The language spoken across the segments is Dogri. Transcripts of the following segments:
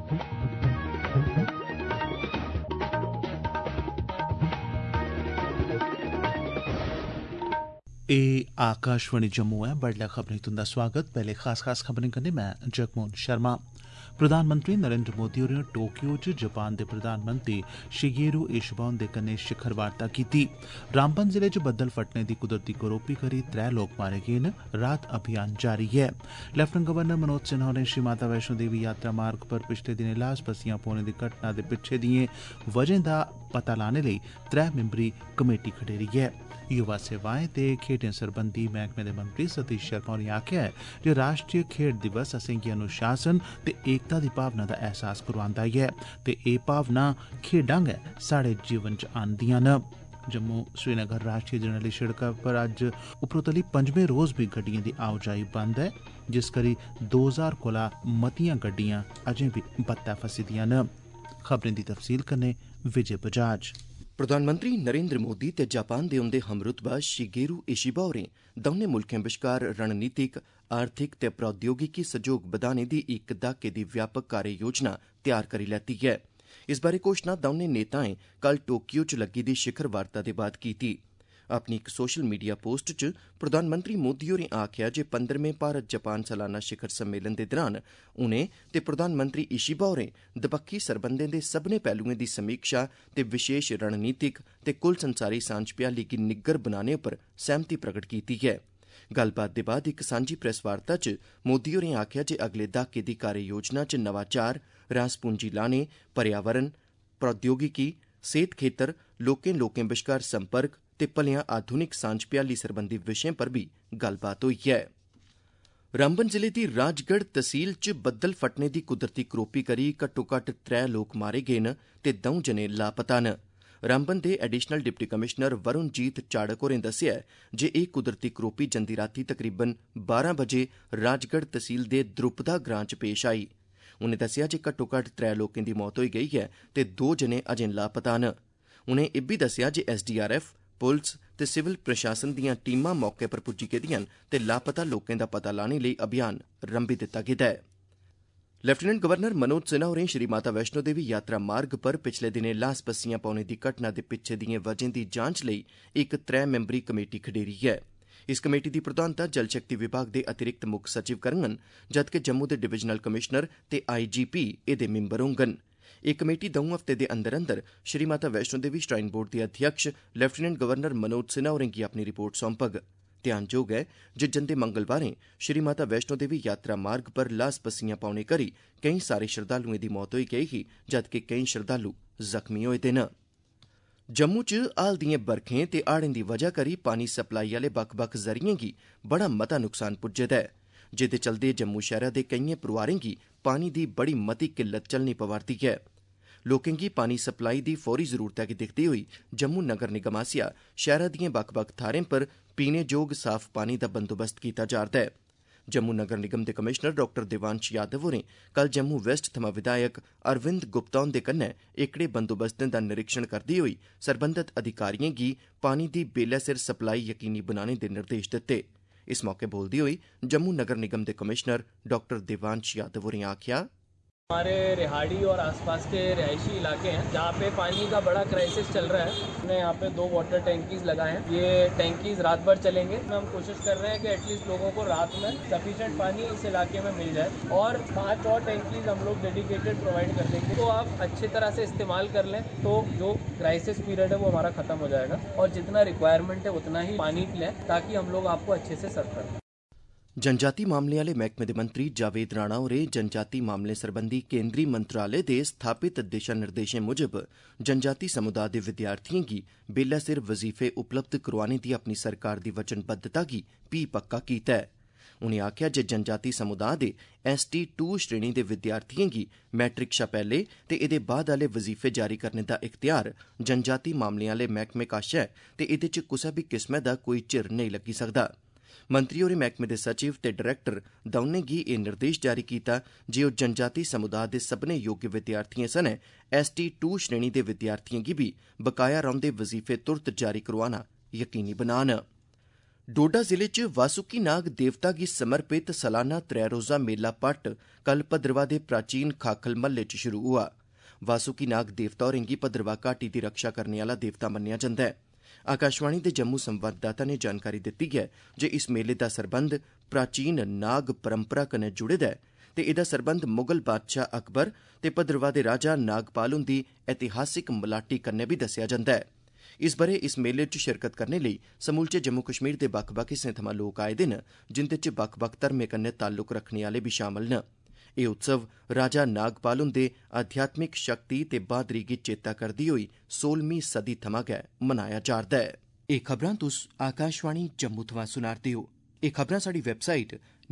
आकाशवाणी जम्मू है। बडलै खबरें तुंदा स्वागत। पहले खास खबरें कन्नै मैं जगमोहन शर्मा। प्रधानमंत्री नरेंद्र मोदी होरें टोक्यो च जापान दे प्रधानमंत्री शिगेरू इशिबा हुंदे कन्नै शिखर वार्ता कीती। रामबन जिले च बद्दल फटने दी कुदरती करोपी करी 3 लोक मारे गे न। राहत अभियान जारी है। लेफ्टिनेंट गवर्नर मनोज सिन्हा होरें श्री माता वैष्णो देवी यात्रा मार्ग पर पिछले दिनें लाश पस्सियां पौने दी घटना दे पिच्छे दिएं वजहें दा पता लाने लेई 3 मैंबरी कमेटी खडेरी ऐ। युवा सेवाएं ते खेड्डें सरबंधी मैह्कमे दे मंत्री सतीश शर्मा होरें आखेआ ऐ जे राष्ट्रीय खेड्ड दिवस असेंगी अनुशासन ते एकता दी भावना दा एहसास करोआंदा ऐ ते एह् भावना खेड्डां गै साढ़े जीवन च आनदियां न। जम्मू श्रीनगर राष्ट्रीय जरनैली शिड़का पर अज्ज उपरोतली 5वें रोज भी गड्डिएं दी आओजाई बंद ऐ, जिस करी 2000 कोला मतियां गड्डियां अजें बी बत्तै फसी दियां न। खबरें दी तफसील कन्नै विजय बजाज। प्रधानमंत्री नरेंद्र मोदी ते जापान दे उंदे हमरुतबा शिगेरू इशिबा होरें दौनें मुल्खें बश्कार रणनीतिक, आर्थिक ते प्रौद्योगिकी सैह्योग बधाने दी इक दहाके दी व्यापक कार्य योजना तैयार करी लैती ऐ। इस बारै घोषणा दौनें नेताएं कल टोक्यो च लग्गी दी शिखर वार्ता दे बाद कीती। अपनी इक सोशल मीडिया पोस्ट च प्रधानमंत्री मोदी होरें आखेआ जे 15वें भारत जापान सालाना शिखर सम्मेलन दे दौरान उनें ते प्रधानमंत्री इशिबा होरें दबक्खी सरबंधें दे सब्भनें पैह्लुएं दी समीक्षा ते विशेष रणनीतिक ते कुल संसारी सांझ भ्याली गी निग्गर बनाने उप्पर सैह्मति प्रगट कीती ऐ। गल्लबात दे बाद इक सांझी प्रेस वार्ता च मोदी होरें आखेआ जे अगले दहाके दी कार्य योजना च नवाचार, रास पूंजी लाने, पर्यावरण, प्रौद्योगिकी, सेहत खेत्तर, लोकें बश्कार संपर्क ते भलेआं आधुनिक सांझ भ्याली सरबंधी विशें पर बी गल्लबात होई ऐ। रामबन जिले दी राजगढ़ तहसील च बद्दल फटने दी कुदरती करोपी करी घट्टोघट्ट 3 लोक मारे गे न ते 2 जने लापता न। रामबन दे additional deputy commissioner Varunjeet Charak होरें दस्सेआ जे एह् कुदरती करोपी जंदी रातीं तकरीबन 12 बजे राजगढ़ तहसील दे द्रुपदा ग्रां च पेश आई। उनें दस्सेआ जे घट्टोघट्ट 3 लोकें दी मौत होई गेई ऐ ते 2 जने अजें लापता न। उनें इब्बी दस्सेआ जे एसडीआरएफ, पुलस ते सिविल प्रशासन दियां टीमां मौके पर पुज्जी गेदिआं न ते लापता लोकें दा पता लाने लेई अभियान रंभी दित्ता गेदा ऐ। लेफ्टिनेंट गवर्नर मनोज सिन्हा होरें श्री माता वैष्णो देवी यात्रा मार्ग पर पिछले दिनें लाश पस्सियां पौने दी घटना दे पिच्छे दिएं वजहें दी जांच लेई इक 3 मैंबरी कमेटी खडेरी ऐ। इस कमेटी दी प्रधानता जल शक्ति विभाग दे अतिरिक्त मुक्ख सचिव करङन, जदकि जम्मू दे डिवीजनल कमिशनर ते आईजीपी एह्दे मिंबर होङन। एह् कमेटी 2 हफ्ते दे अंदर अंदर श्री माता वैष्णो देवी श्राइन बोर्ड दे अध्यक्ष लेफ्टिनेंट गवर्नर मनोज सिन्हा होरें गी अपनी रिपोर्ट सौंपग। ध्यानजोग ऐ जे जंदे मंगलवारें श्री माता वैष्णो देवी यात्रा मार्ग पर लाश पस्सियां पौने करी केईं सारे श्रद्धालुएं दी मौत होई गेई ही, जदकि केईं श्रद्धालु जख्मी होए दे न। जम्मू च हाल दिएं बरखें ते हाड़ें दी वजह करी पानी सप्लाई आह्ले बक्ख-बक्ख जरिएं गी बड़ा मता नुकसान पुज्जे दा ऐ, जेह्दे चलदे जम्मू शैह्रा दे केइयें परोआरें गी पानी दी बड़ी मती किल्लत झल्लनी पवा'रदी ऐ। लोकें गी पानी सप्लाई दी फौरी जरूरतै गी दिक्खदे होई जम्मू नगर निगम आसेआ शैह्रा दिएं बक्ख-बक्ख थाह्रें पर पीने जोग साफ पानी दा बंदोबस्त कीता जा'रदा ऐ। जम्मू नगर निगम दे कमिशनर डॉ देवांश यादव होरें कल जम्मू वेस्ट थमां विधायक अरविंद गुप्ता हुंदे कन्नै एह्कड़े बंदोबस्तें दा निरीक्षण करदे होई सरबंधत अधिकारिएं गी पानी दी बेल्लै सिर सप्लाई यकीनी बनाने दे निर्देश दित्ते। इस मौके बोलदे होई जम्मू नगर निगम दे कमिशनर डॉ देवांश यादव होरें आखेआ, हमारे रिहाड़ी और आसपास के रिहायशी इलाके हैं जहाँ पे पानी का बड़ा क्राइसिस चल रहा है। हमने यहाँ पे 2 वाटर टैंकीज लगाए हैं। ये टैंकीज रात भर चलेंगे। हम कोशिश कर रहे हैं कि एटलीस्ट लोगों को रात में सफिशिएंट पानी इस इलाके में मिल जाए और 5 और टैंकीज हम लोग डेडिकेटेड प्रोवाइड कर देंगे। तो आप अच्छी तरह से इस्तेमाल कर लें तो जो क्राइसिस पीरियड है वो हमारा खत्म हो जाएगा और जितना रिक्वायरमेंट है उतना ही पानी लें ताकि हम लोग आपको अच्छे से सर्व करें। जनजाति मामले आह्ले मैह्कमे दे मंत्री जावेद राणा होरें जनजाति मामलें सरबंधी केंद्री मंत्रालय दे स्थापित दिशा निर्देशें मुजब जनजाति समुदाय दे विद्यार्थिएं गी बेल्लै सिर वजीफे उपलब्ध करोआने दी अपनी सरकार दी वचनबद्धता गी भी पक्का कीता ऐ। उनें आखेआ जे जनजाति समुदाय दे ST2 श्रेणी दे विद्यार्थिएं गी मैट्रिक शा पैह्ले ते एह्दे बाद आह्ले वजीफे जारी करने दा इख्तियार जनजाति मामलें आह्ले मैह्कमे कश ऐ ते एह्दे च कुसै बी किस्मै दा कोई चिर नेईं लग्गी सकदा। मंत्री होरें मैह्कमे दे सचिव ते डायरैक्टर दौनें गी एह् निर्देश जारी कीता जे ओह् जनजाति समुदाय दे सब्भनें योग्य विद्यार्थिएं सनै ST2 श्रेणी दे विद्यार्थिएं गी बी बकाया रौंह्दे वजीफे तुरत जारी करोआना यकीनी बनान। डोडा जिले च वासुकी नाग देवता गी समर्पित सालाना 3 रोज़ा मेला पट्ट कल भद्रवाह दे प्राचीन खाखल महल्ले च शुरू हुआ। वासुकी नाग देवता होरें गी भद्रवाह घाटी दी रक्षा करने आह्ला देवता मन्नेआ जंदा है। आकाशवाणी दे जम्मू संवाददाता ने जानकारी दित्ती है जे इस मेले दा सरबंध प्राचीन नाग परंपरा कन्नै जुड़े दा ऐ ते एह्दा सरबंध मुगल बादशाह अकबर ते भद्रवाह दे राजा नागपाल हुंदी ऐतिहासिक मलाटी कन्नै बी दस्सेआ जंदा है। इस ब'रे इस मेले च शिरकत करने लेई समूलचे जम्मू कश्मीर दे बक्ख-बक्ख हिस्सें थमां लोक आए दे न, जिंदे च बक्ख-बक्ख धर्में कन्नै ताल्लुक रखने आह्ले बी शामल न। एह् उत्सव राजा नागपाल हुंदे आध्यात्मिक शक्ति ते बहादरी गी चेता करदी होई 16वीं सदी थमां गै मनाया जा'रदा ऐ। एह् खबरां तुस आकाशवाणी जम्मू थमां सुना'रदे हो। एह् खबरां साढ़ी वैबसाइट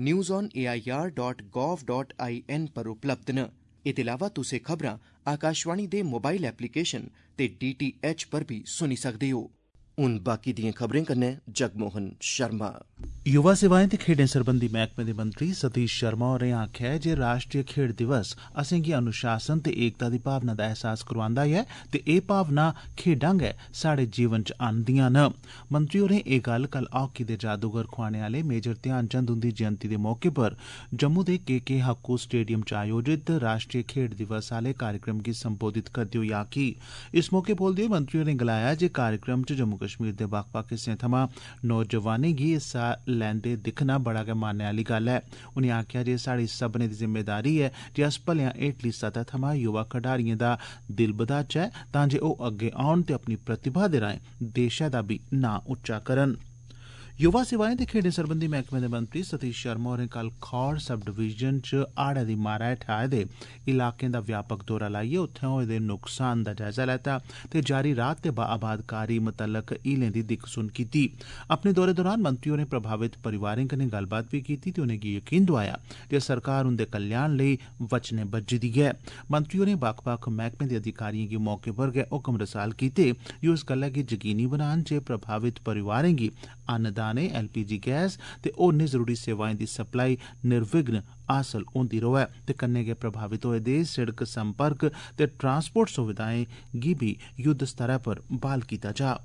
newsonair.gov.in पर उपलब्ध न। एह्दे अलावा तुस एह् खबरां आकाशवाणी दे मोबाइल एप्लीकेशन ते DTH पर भी सुनी सकदे हो। हून बाकी दियें खबरें कन्नै जगमोहन शर्मा। युवा सेवाएं ते खेड्डें सरबंधी मैह्कमे दे मंत्री सतीश शर्मा होरें आखेआ ऐ जे राष्ट्रीय खेड्ड दिवस असेंगी अनुशासन ते एकता दी भावना दा एहसास करोआंदा ऐ ते एह् भावना खेड्डां गै साढ़े जीवन च आह्नदियां न। मंत्री होरें एह् गल्ल कल हॉकी दे जादूगर खोआने आह्ले मेजर ध्यानचंद हुंदी जयंती दे मौके पर जम्मू दे के हक्कू स्टेडियम च आयोजित राष्ट्रीय खेड्ड दिवस आह्ले कार्यक्रम गी संबोधित करदे होई आखी। इस मौके बोलदे होई मंत्री होरें गलाया जे कार्यक्रम च जम्मू कश्मीर दे बक्ख-बक्ख हिस्सें थमां नौजवानें गी हिस्सा लैंदे दिक्खना बड़ा गै मानने आह्ली गल्ल ऐ। उनें आखेआ जे साढ़ी सभनें दी जिम्मेदारी ऐ जे अस भलेआं हेठली सतह थमां युवा खडारिएं दा दिल बधाचै तां जे ओह् अग्गे औन ते अपनी प्रतिभा दे राएं देशै दा बी नां उच्चा करन। युवा सेवाएं ते खेड्डें सरबंधी मैह्कमे दे मंत्री सतीश शर्मा होरें कल खौर सब डिवीजन च हाड़े दी मारा हेठ आए दे इलाकें दा व्यापक दौरा लाइयै उत्थें होए दे नुकसान दा जायजा लैता ते जारी राहत ते बाआबादकारी मुतल्लक हीलें दी दिक्ख सुन कीती। अपने दौरे दौरान मंत्री होरें प्रभावित परिवारें कन्नै गल्लबात बी कीती ते उनेंगी यकीन दोआया जे सरकार उंदे कल्याण लेई वचने बज्झी दी ऐ। मंत्री होरें बक्ख-बक्ख मैह्कमें दे अधिकारिएं गी मौके पर गै हुक्म रसाल कीते जे उस गल्लै गी यकीनी बनान जे प्रभावित परिवारें गी अन्नदाने, LPG गैस ते होरनें जरूरी सेवाएं दी सप्लाई निर्विघ्न हासल होंदी र'वै ते कन्नै गै प्रभावित होए दे सिड़क संपर्क ते ट्रांसपोर्ट सुविधाएं गी बी युद्ध स्तरै पर ब्हाल कीता जा।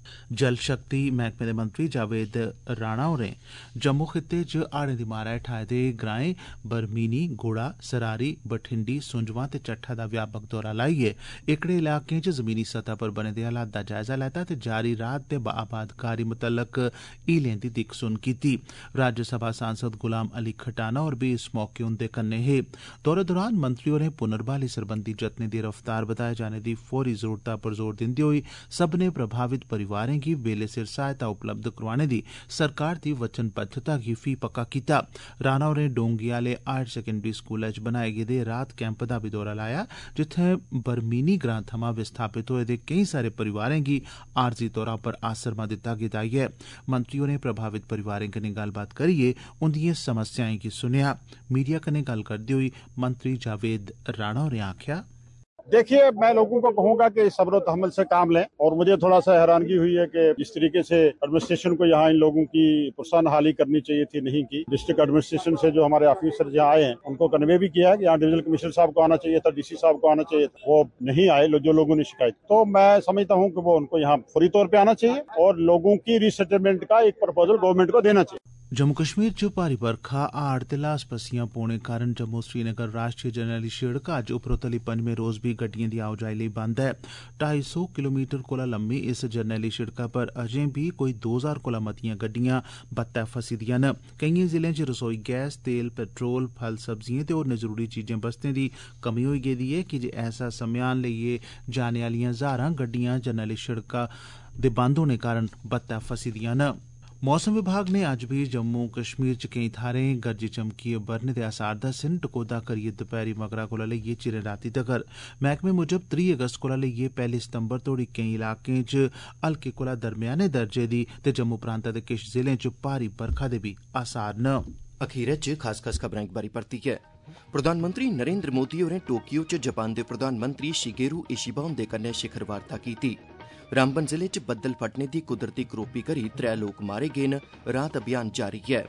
जल शक्ति मैह्कमे दे मंत्री जावेद राणा होरें जम्मू खित्ते च हाड़ें दी मारा हेठ आए दे ग्राएं बरमीनी, गुड़ा, सरारी, बठिंडी, सुंजवां ते चट्ठा दा व्यापक दौरा लाइयै एह्कड़े इलाकें च जमीनी सतह पर बने दे हालात दा जायजा लैता ते जारी राहत ते बाआबादकारी मुतल्लक हीलें दी दिक्ख सुन कीती। राज्यसभा सांसद गुलाम अली खटाना होर बी इस मौके उंदे कन्नै हे। दौरे दौरान मंत्री होरें पुनर्बहाली सरबंधी जतनें दी रफ्तार बधाए जाने दी फौरी जरूरता पर जोर दिंदे होई सब्भनें प्रभावित परिवारें गी बेल्ले सिर सहायता उपलब्ध करोआने दी सरकार दी वचनबद्धता गी फ्ही पक्का कीता। राणा होरें डोंगी आह्ले हायर सेकेंडरी स्कूलै च बनाए गेदे राहत कैंप दा बी दौरा लाया जित्थें बरमीनी ग्रां थमां विस्थापित होए दे केईं सारे परिवारें गी आरजी तौरा पर आसरमा दित्ता गेदा ऐ। मंत्री होरें प्रभावित परिवारें कन्नै गल्लबात करियै उंदिएं समस्याएं गी सुनेआ। मीडिया कन्नै गल्ल करदे होई मंत्री जावेद राणा होरें आखेआ, देखिए, मैं लोगों को कहूंगा कि सब्र तहम्मुल से काम लें और मुझे थोड़ा सा हैरानगी हुई है कि जिस तरीके से एडमिनिस्ट्रेशन को यहाँ इन लोगों की प्रोत्साहन हाली करनी चाहिए थी, नहीं की। डिस्ट्रिक्ट एडमिनिस्ट्रेशन से जो हमारे ऑफिसर यहाँ आए हैं उनको कन्वे भी किया है कि यहाँ डिविजनल कमिश्नर साहब को आना चाहिए था, DC साहब को आना चाहिए था, वो नहीं आए जो लोगों ने शिकायत। तो मैं समझता हूँ कि वो उनको यहाँ फौरी तौर पर आना चाहिए और लोगों की रीसेटलमेंट का एक प्रपोजल गवर्नमेंट को देना चाहिए। जम्मू कश्मीर च भारी बरखा, हाड़ ते ल्हास पस्सियां पौने कारण जम्मू श्रीनगर राष्ट्रीय जरनैली शिड़क अज्ज उपरोतली पंजमें रोज बी गड्डिएं दी आओजाई लेई बंद ऐ। 250 किलोमीटर कोला लम्मी इस जरनैली शिड़का पर अजें बी कोई 2000 कोला मतियां गड्डियां बत्तै फसी दियां न। केइयें जिलें च रसोई गैस, तेल, पेट्रोल, फल सब्जिएं ते होरनें जरूरी चीजें बस्तें दी कमी होई गेदी ऐ की जे ऐसा सम्यान लेइयै जाने आह्लियां ज्हारां गड्डियां जरनैली शिड़का दे बंद होने कारण बत्तै फसी दियां न। मौसम विभाग ने अज्ज भी जम्मू कश्मीर च केईं थाहरें गरजी चमकियै बरने दे आसार दस्से न, टकोह्दा करियै दपैह्री मगरा कोला लेइयै चिरें रातीं तगर। मैह्कमे मुजब 3 अगस्त कोला लेइयै 1 सितंबर तोड़ी केईं इलाकें च हल्के कोला दरम्याने दर्जे दी ते जम्मू प्रांता दे किश जिलें च भारी बरखा दे बी आसार न। अखीरै च खास खबरां इक बारी परतियै। प्रधानमंत्री नरेंद्र मोदी होरें टोक्यो च जापान दे प्रधानमंत्री शिगेरू इशिबा हुंदे कन्नै शिखर वार्ता कीती। रामबन जिले च बद्दल फटने दी कुदरती करोपी करी 3 लोक मारे गे न। राहत अभियान जारी ऐ।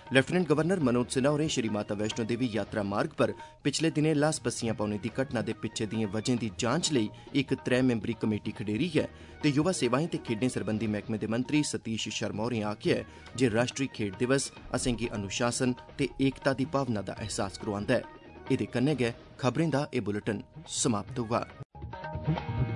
लेफ्टिनेंट गवर्नर मनोज सिन्हा होरें श्री माता वैष्णो देवी यात्रा मार्ग पर पिछले दिनें लास पस्सियां पौने दी घटना दे पिच्छे दिएं वजहें दी जांच लेई इक 3 मैंबरी कमेटी खडेरी ऐ ते युवा सेवाएं ते खेड्डें सरबंधी मैह्कमे दे मंत्री सतीश शर्मा होरें आखेआ ऐ जे राष्ट्री खेड्ड दिवस असेंगी अनुशासन ते एकता दी भावना दा एहसास करोआंदा ऐ। एह्दे कन्नै गै खबरें दा एह् बुलेटिन समाप्त होआ।